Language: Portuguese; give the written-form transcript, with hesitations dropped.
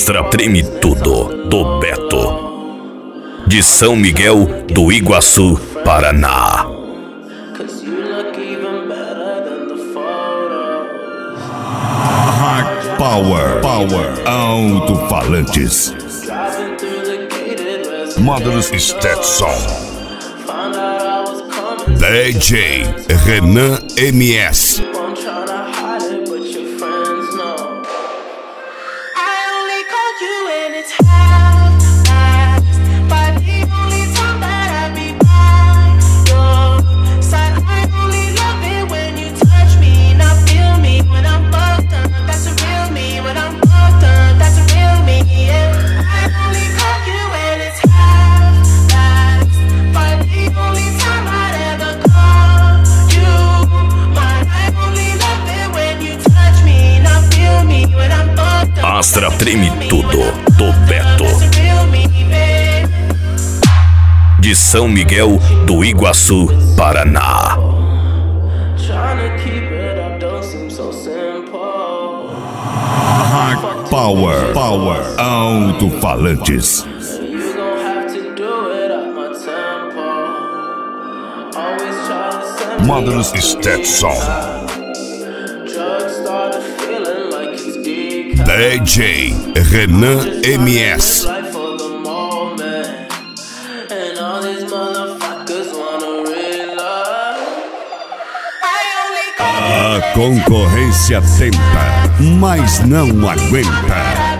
Astra Treme Tudo, do Beto, de São Miguel do Iguaçu, Paraná. Hard Power, alto-falantes, Models Stetson, DJ Renan MS. Astra Treme Tudo, do Beto, de São Miguel do Iguaçu, Paraná. Hard Power, alto-falantes, Models Stetson, DJ Renan MS. A concorrência tenta, mas não aguenta.